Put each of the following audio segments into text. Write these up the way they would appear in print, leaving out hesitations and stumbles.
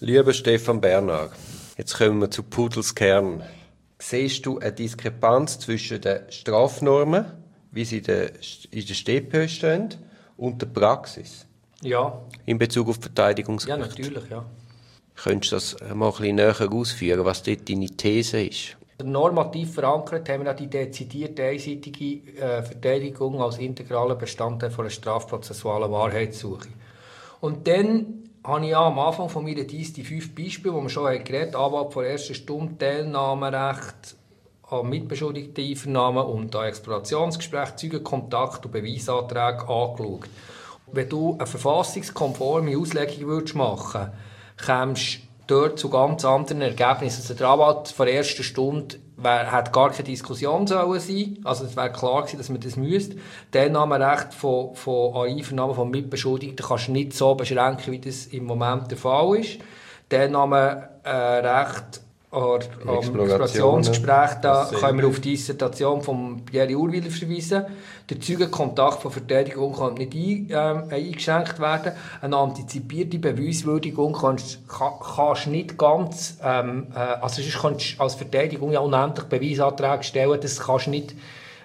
Lieber Stefan Bernhard, jetzt kommen wir zu Pudels Kern. Siehst du eine Diskrepanz zwischen den Strafnormen, wie sie in der StPO stehen, und der Praxis? Ja. In Bezug auf Verteidigungsrecht? Ja, natürlich, ja. Könntest du das mal ein bisschen näher ausführen, was dort deine These ist? Normativ verankert haben wir die dezidierte einseitige Verteidigung als integraler Bestandteil einer strafprozessualen Wahrheitssuche. Und dann habe ich am Anfang von meiner Dies die 5 Beispiele, die wir schon geredet haben, Anwalt vor erster Stunde, Teilnahmerecht an Mitbeschuldigteneinvernahmen und an Explorationsgesprächen, Zeugenkontakt und Beweisanträge angeschaut. Wenn du eine verfassungskonforme Auslegung machen würdest, kämst du dort zu ganz anderen Ergebnissen. Also der Anwalt vor erster Stunde hat gar keine Diskussion sollen sein. Also es wäre klar gewesen, dass man das müsste. Teilnahmerecht von Einvernahmen von Mitbeschuldigten kannst du nicht so beschränken, wie das im Moment der Fall ist. Teilnahmerecht am Explorationsgespräch, da können wir auf die Dissertation von Pierre Urwiller verweisen. Der Zeugenkontakt von Verteidigung kann nicht eingeschränkt werden. Eine antizipierte Beweiswürdigung kannst du nicht ganz, also sonst kannst du als Verteidigung ja unendlich Beweisanträge stellen, das kannst du nicht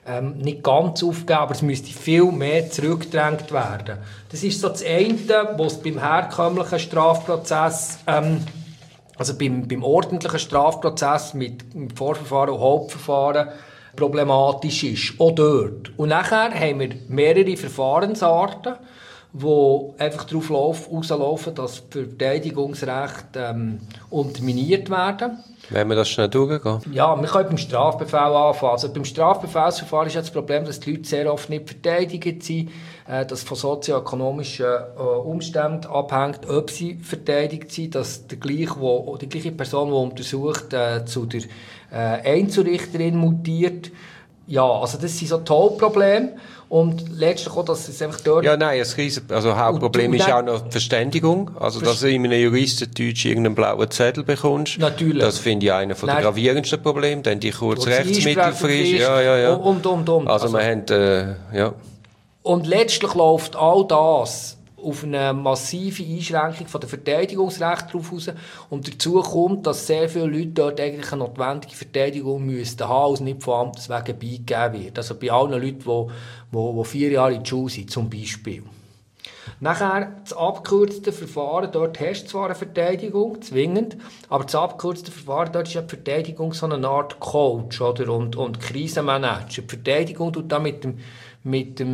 ganz aufgeben, aber es müsste viel mehr zurückgedrängt werden. Das ist so das eine, was beim herkömmlichen Strafprozess also beim ordentlichen Strafprozess mit Vorverfahren und Hauptverfahren problematisch ist. Auch dort. Und nachher haben wir mehrere Verfahrensarten, die einfach darauf rauslaufen, dass Verteidigungsrechte unterminiert werden. Wenn wir das schnell durchgehen? Ja, wir können beim Strafbefehl anfangen. Also beim Strafbefehlsverfahren ist ja das Problem, dass die Leute sehr oft nicht verteidigt sind, dass von sozioökonomischen Umständen abhängt, ob sie verteidigt sind, dass die gleiche Person, die untersucht, zu der Einzelrichterin mutiert. Ja, also das sind so die Hauptprobleme. Und letztlich auch, dass es einfach dort... Ja, nein, Hauptproblem ist auch noch die Verständigung. Also, dass du in einem Juristendeutsch irgendeinen blauen Zettel bekommst. Natürlich. Das finde ich einer der gravierendsten Probleme. Dann die Kurzrechtsmittelfrist. Ja. Und. Also wir haben, ja. Und letztlich läuft all das auf eine massive Einschränkung von der Verteidigungsrechte drauf raus. Und dazu kommt, dass sehr viele Leute dort eigentlich eine notwendige Verteidigung müssten haben, als nicht von Amtes wegen beigegeben wird. Also bei allen Leuten, die 4 Jahre in der Schule sind, zum Beispiel. Nachher das abgekürzte Verfahren, dort hast du zwar eine Verteidigung, zwingend, aber das abgekürzte Verfahren, dort ist ja die Verteidigung so eine Art Coach oder? Und Krisenmanager. Die Verteidigung tut da mit der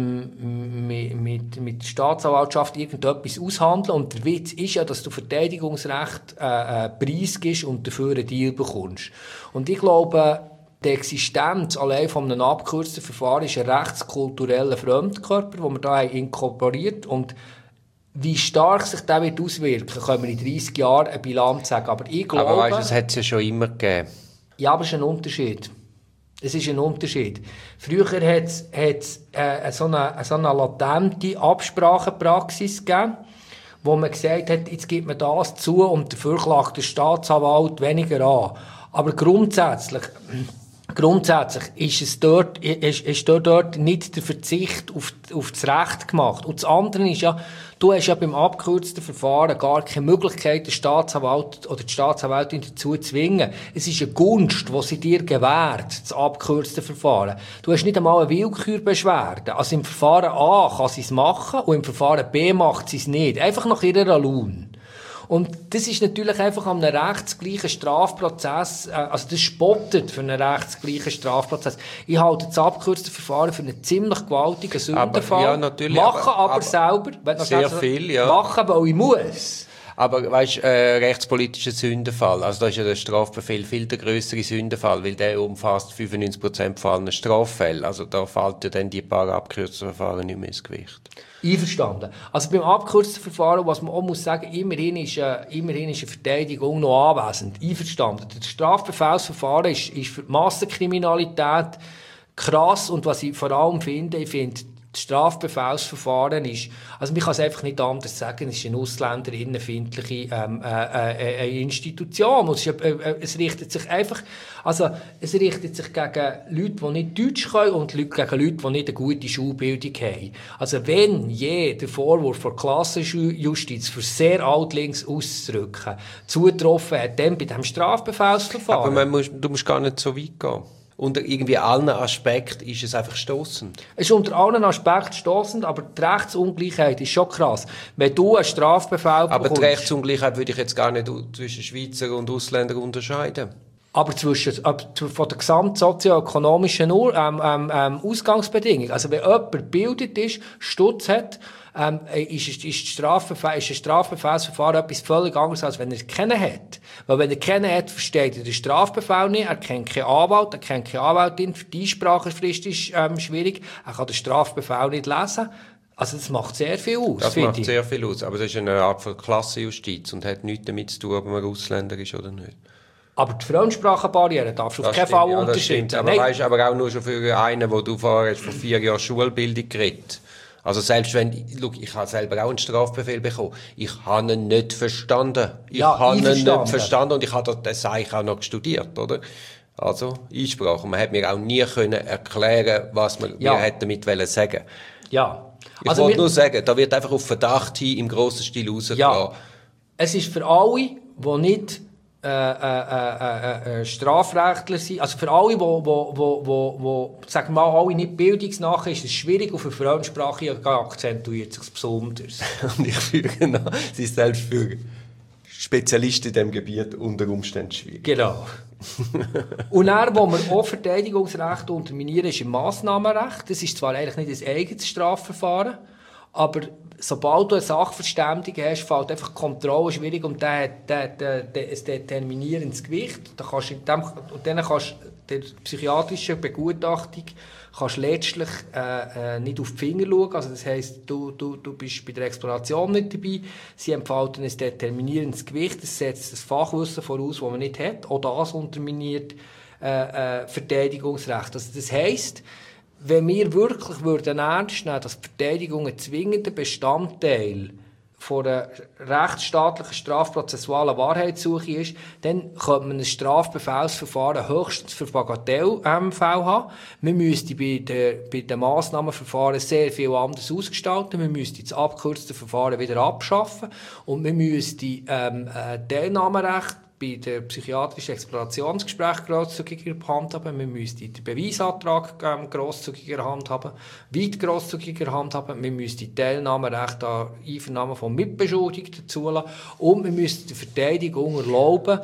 Staatsanwaltschaft irgendetwas aushandeln. Und der Witz ist ja, dass du Verteidigungsrecht Preis gibst und dafür einen Deal bekommst. Und ich glaube, die Existenz allein von einem abgekürzten Verfahren ist ein rechtskultureller Fremdkörper, den wir da inkorporiert haben. Und wie stark sich der wird auswirken, können wir in 30 Jahren eine Bilanz sagen. Aber ich glaube... Aber weißt du, das hat es ja schon immer gegeben. Ja, aber es ist ein Unterschied. Es ist ein Unterschied. Früher hat es so eine latente Absprachepraxis gegeben, wo man gesagt hat, jetzt gibt man das zu und dafür klagt der Staatsanwalt weniger an. Aber grundsätzlich ist dort nicht der Verzicht auf das Recht gemacht. Und das andere ist ja, du hast ja beim abgekürzten Verfahren gar keine Möglichkeit, den Staatsanwalt oder die Staatsanwältin dazu zu zwingen. Es ist eine Gunst, die sie dir gewährt, das abgekürzte Verfahren. Du hast nicht einmal eine Willkürbeschwerde. Also im Verfahren A kann sie es machen und im Verfahren B macht sie es nicht. Einfach nach ihrer Laune. Und das ist natürlich einfach an einem rechtsgleichen Strafprozess, also das spottet für einen rechtsgleichen Strafprozess. Ich halte das abgekürzte Verfahren für einen ziemlich gewaltigen Sündenfall. Ja, natürlich. Machen aber selber. Sehr viel, ja. Machen, weil ich muss. Aber weißt, rechtspolitischer Sündenfall, also da ist ja der Strafbefehl viel der grössere Sündenfall, weil der umfasst 95% von allen Straffällen. Also da fällt ja dann die paar abgekürzten Verfahren nicht mehr ins Gewicht. Einverstanden. Also beim abgekürzten Verfahren, was man auch muss sagen, immerhin ist eine Verteidigung noch anwesend. Einverstanden. Das Strafbefehlsverfahren ist für die Massenkriminalität krass und was ich vor allem finde, Das Strafbefehlsverfahren ist, also man kann es einfach nicht anders sagen, es ist eine ausländerinnenfeindliche Institution. Und es richtet sich einfach, also es richtet sich gegen Leute, die nicht Deutsch können und gegen Leute, die nicht eine gute Schulbildung haben. Also wenn je der Vorwurf von Klassenjustiz für sehr altlinks auszudrücken zugetroffen hat, dann bei diesem Strafbefehlsverfahren. Aber du musst gar nicht so weit gehen. Unter irgendwie allen Aspekten ist es einfach stossend. Es ist unter allen Aspekten stossend, aber die Rechtsungleichheit ist schon krass. Wenn du einen Strafbefehl bekommst... Aber die Rechtsungleichheit würde ich jetzt gar nicht zwischen Schweizer und Ausländern unterscheiden. Aber von der gesamtsozioökonomischen Ausgangsbedingung. Also wenn jemand gebildet ist, Stutz hat, ist ein Strafbefehlsverfahren etwas völlig anderes, als wenn er keinen hat. Weil wenn er keinen hat, versteht er den Strafbefehl nicht, er kennt keinen Anwalt, er kennt keine Anwältin, für die Einsprachefrist ist schwierig, er kann den Strafbefehl nicht lesen. Also das macht sehr viel aus. Das macht sehr viel aus, aber das ist eine Art von Klassenjustiz und hat nichts damit zu tun, ob man Ausländer ist oder nicht. Aber die Fremdsprachenbarriere darfst du auf keinen Fall unterschreiten. Aber weißt du, aber auch nur schon für einen, wo du vorher vor 4 Jahren Schulbildung geredet. Also selbst wenn, ich habe selber auch einen Strafbefehl bekommen. Ich habe ihn nicht verstanden. Ich habe ihn nicht verstanden und ich habe das eigentlich auch noch studiert, oder? Also, Einsprache. Man hat mir auch nie können erklären, was wir damit sagen wollen. Ja. Ich wollte nur sagen, da wird einfach auf Verdacht hin im grossen Stil rausgehen. Ja. Es ist für alle, die nicht Strafrechtler sind, also für alle, die sagen wir mal, alle nicht bildungsnah, ist es schwierig, auf eine Fremdsprache akzentuiert sich besonders. Und ich füge nach, sie ist selbst für Spezialisten in diesem Gebiet unter Umständen schwierig. Genau. Und dann, wo wir auch Verteidigungsrecht unterminieren, ist im Massnahmenrecht. Das ist zwar eigentlich nicht ein eigenes Strafverfahren, aber sobald du eine Sachverständigung hast, fällt einfach die Kontrolle schwierig und ein determinierendes Gewicht. Dann kannst der psychiatrischen Begutachtung kannst letztlich nicht auf die Finger schauen. Also das heisst, du bist bei der Exploration nicht dabei. Sie entfalten ein determinierendes Gewicht. Das setzt das Fachwissen voraus, das man nicht hat. Auch das unterminiert Verteidigungsrecht. Also das heisst, wenn wir wirklich ernst nehmen, dass die Verteidigung ein zwingender Bestandteil von einer rechtsstaatlichen strafprozessualen Wahrheitssuche ist, dann könnte man ein Strafbefehlsverfahren höchstens für Bagatellfälle haben. Man müsste bei den Massnahmenverfahren sehr viel anders ausgestalten. Man müsste das abgekürzte Verfahren wieder abschaffen und man müsste Teilnahmerecht bei den psychiatrischen Explorationsgesprächen grosszügiger handhaben. Man müsste den Beweisantrag grosszügiger handhaben, weit grosszügiger handhaben. Man müsste die Teilnahmerecht an Einvernahme von Mitbeschuldigten zulassen. Und man müsste der Verteidigung erlauben,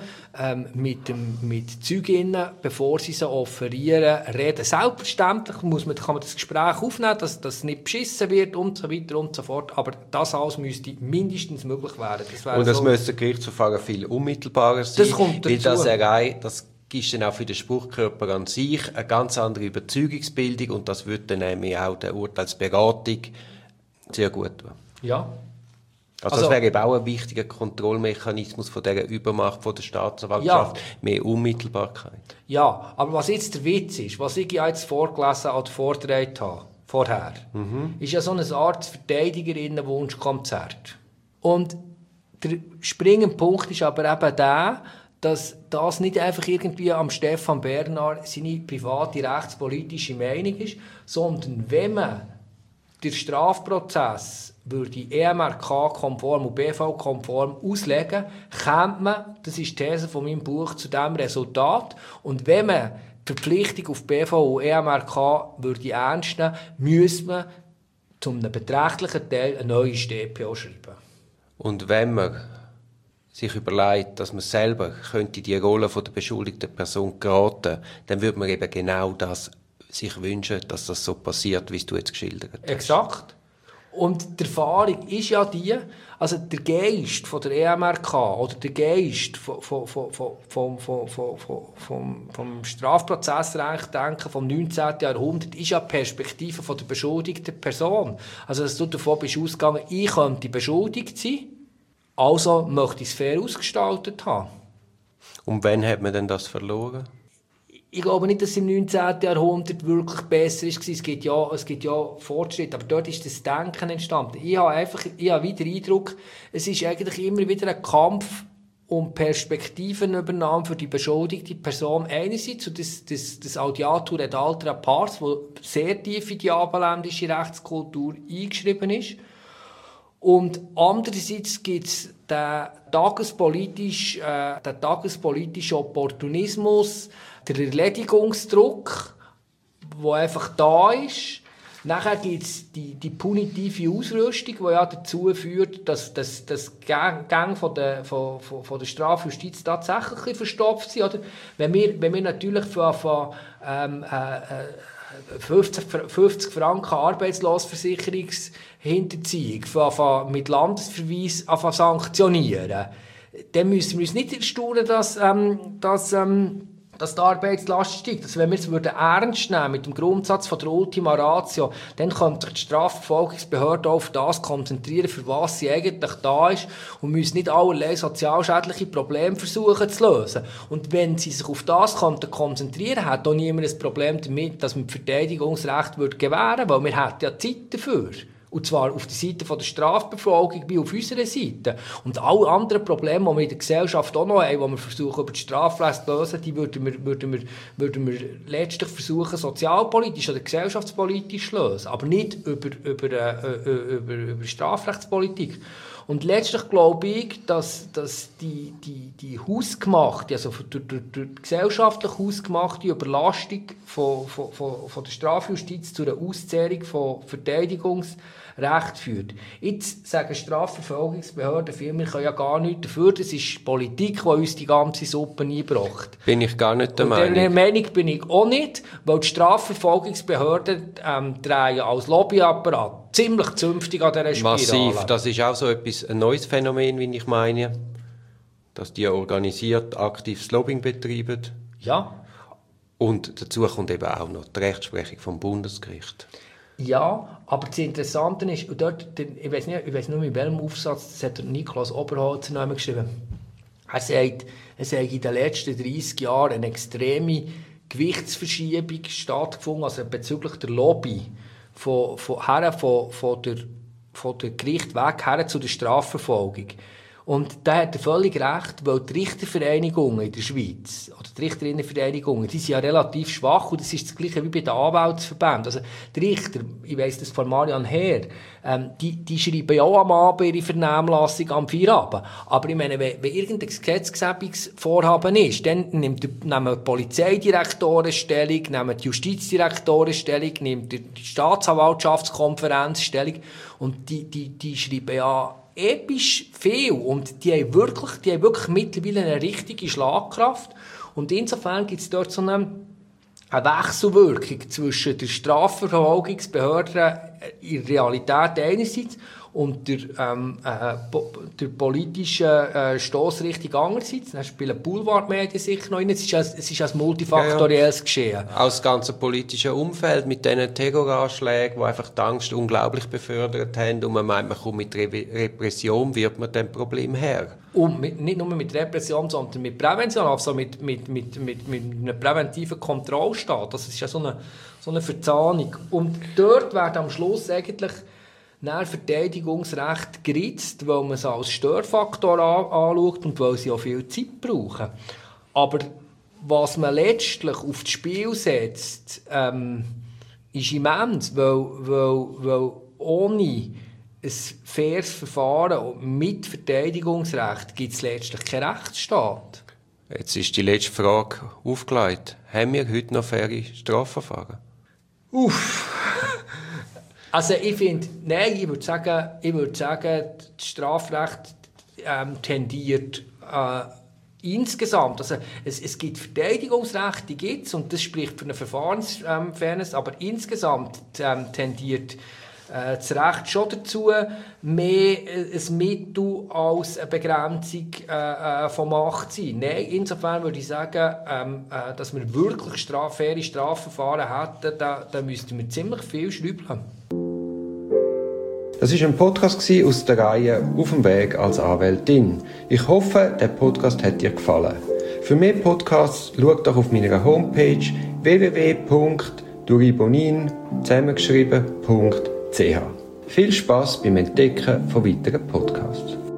mit Zeuginnen, bevor sie sie offerieren, reden. Selbstverständlich kann man das Gespräch aufnehmen, dass das nicht beschissen wird und so weiter und so fort. Aber das alles müsste mindestens möglich werden. Und das müsste Gerichtsverfahren viel unmittelbarer sein. Das kommt dazu. Das gibt dann auch für den Spruchkörper an sich eine ganz andere Überzeugungsbildung und das würde dann nämlich auch der Urteilsberatung sehr gut tun. Ja. Also das wäre eben auch ein wichtiger Kontrollmechanismus von dieser Übermacht von der Staatsanwaltschaft, mehr Unmittelbarkeit. Ja, aber was jetzt der Witz ist, was ich jetzt vorgelesen oder vorgetragen habe, vorher, ist ja so eine Art Verteidigerinnenwunschkonzert. Und der springende Punkt ist aber eben der, dass das nicht einfach irgendwie am Stefan Bernhard seine private rechtspolitische Meinung ist, sondern wenn man den Strafprozess würde EMRK-konform und BV-konform auslegen, käme man, das ist die These von meinem Buch, zu diesem Resultat. Und wenn man die Verpflichtung auf BV und EMRK würde ernst nehmen, müsste man zu einem beträchtlichen Teil eine neue StPO schreiben. Und wenn man sich überlegt, dass man selber könnte die Rolle von der beschuldigten Person geraten, dann würde man eben genau das sich wünschen, dass das so passiert, wie du jetzt geschildert hast. Exakt. Und die Erfahrung ist ja die, also der Geist von der EMRK oder der Geist vom Strafprozessrecht denken vom 19. Jahrhundert ist ja die Perspektive von der beschuldigten Person. Also dass du davon bist ausgegangen, ich könnte beschuldigt sein, also möchte ich es fair ausgestaltet haben. Und wann hat man denn das verloren? Ich glaube nicht, dass es im 19. Jahrhundert wirklich besser war. Es gibt ja Fortschritte, aber dort ist das Denken entstanden. Ich habe wieder den Eindruck, es ist eigentlich immer wieder ein Kampf um Perspektivenübernahme für die beschuldigte Person einerseits und das Audiatur et altera pars, das sehr tief in die abendländische Rechtskultur eingeschrieben ist. Und andererseits gibt es den tagespolitischen Opportunismus, der Erledigungsdruck, der einfach da ist. Nachher gibt es die punitive Ausrüstung, die ja dazu führt, dass die Gänge von der Strafjustiz tatsächlich verstopft sind. Oder? Wenn wir natürlich von 50 Franken Arbeitslosversicherungshinterziehung mit Landesverweis sanktionieren, dann müssen wir uns nicht erstaunen, dass die Arbeitslast steigt. Also wenn wir es ernst nehmen mit dem Grundsatz von der Ultima Ratio, dann könnte sich die Strafverfolgungsbehörde auf das konzentrieren, für was sie eigentlich da ist und müssen nicht allerlei sozialschädliche Probleme versuchen zu lösen. Und wenn sie sich auf das konzentrieren könnten, hat auch niemand ein Problem damit, dass man das Verteidigungsrecht gewähren würde, weil wir hätten ja Zeit dafür. Und zwar auf der Seite der Strafverfolgung wie auf unserer Seite. Und alle anderen Probleme, die wir in der Gesellschaft auch noch haben, die wir versuchen, über das Strafrecht zu lösen, die würden wir letztlich versuchen, sozialpolitisch oder gesellschaftspolitisch zu lösen. Aber nicht über Strafrechtspolitik. Und letztlich glaube ich, dass die hausgemachte, also durch gesellschaftlich hausgemachte Überlastung von der Strafjustiz zu einer Auszehrung von Verteidigungsrecht führt. Jetzt sagen Strafverfolgungsbehörden viel, wir können ja gar nichts dafür, das ist Politik, die uns die ganze Suppe einbracht. Bin ich gar nicht der Meinung. Und der Meinung bin ich auch nicht, weil die Strafverfolgungsbehörden drehen als Lobbyapparat ziemlich zünftig an dieser Spirale. Massiv. Das ist auch so ein neues Phänomen, wie ich meine, dass die organisiert aktives Lobbying betreiben. Ja. Und dazu kommt eben auch noch die Rechtsprechung vom Bundesgericht. Ja, aber das Interessante ist, und dort, ich weiss nicht, in welchem Aufsatz, das hat Niklas Oberholzer noch einmal geschrieben, er sagt in den letzten 30 Jahren eine extreme Gewichtsverschiebung stattgefunden, also bezüglich der Lobby, von der Gericht weg her zu der Strafverfolgung. Und da hat er völlig recht, weil die Richtervereinigungen in der Schweiz, oder die Richterinnenvereinigungen, die sind ja relativ schwach und das ist das Gleiche wie bei den Anwaltsverbänden. Also die Richter, ich weiss das von Marian Herr, die schreiben ja auch am Abend ihre Vernehmlassung am Feierabend. Aber ich meine, wenn irgendein Gesetzgebungsvorhaben ist, dann nehmen die Polizeidirektoren Stellung, nehmen die Justizdirektoren Stellung, nimmt die Staatsanwaltschaftskonferenz Stellung und die schreiben ja episch viel und die haben wirklich mittlerweile eine richtige Schlagkraft und insofern gibt es dort so eine Wechselwirkung zwischen der Strafverfolgungsbehörde in der Realität einerseits und der politischen Stossrichtung andererseits. Dann spielen Boulevardmedien sicher noch rein. Es ist ein multifaktorielles Geschehen. Auch das ganze politische Umfeld mit diesen Terroranschlägen, die einfach die Angst unglaublich befördert haben und man meint, man kommt mit Repression, wird man dem Problem her. Und nicht nur mit Repression, sondern mit Prävention, also mit einem präventiven Kontrollstaat. Das ist ja so eine Verzahnung. Und dort wird am Schluss eigentlich nach Verteidigungsrecht geritzt, weil man es als Störfaktor anschaut und weil sie auch viel Zeit brauchen. Aber was man letztlich auf das Spiel setzt, ist immens, weil ohne ein faires Verfahren mit Verteidigungsrecht gibt es letztlich keinen Rechtsstaat. Jetzt ist die letzte Frage aufgelegt. Haben wir heute noch faire Strafverfahren? Also ich finde, nein, ich würde sagen, das Strafrecht tendiert insgesamt, also es gibt Verteidigungsrechte, die gibt es, und das spricht für eine Verfahrensfairness, aber insgesamt tendiert das Recht schon dazu, mehr ein Mittel als eine Begrenzung von Macht zu sein. Nein, insofern würde ich sagen, dass wir wirklich faire Strafverfahren hätten, da müssten wir ziemlich viel schrauben. Das war ein Podcast aus der Reihe «Auf dem Weg als Anwältin». Ich hoffe, der Podcast hat dir gefallen. Für mehr Podcasts schaut doch auf meiner Homepage www.duribonin zusammengeschrieben.ch. Viel Spass beim Entdecken von weiteren Podcasts.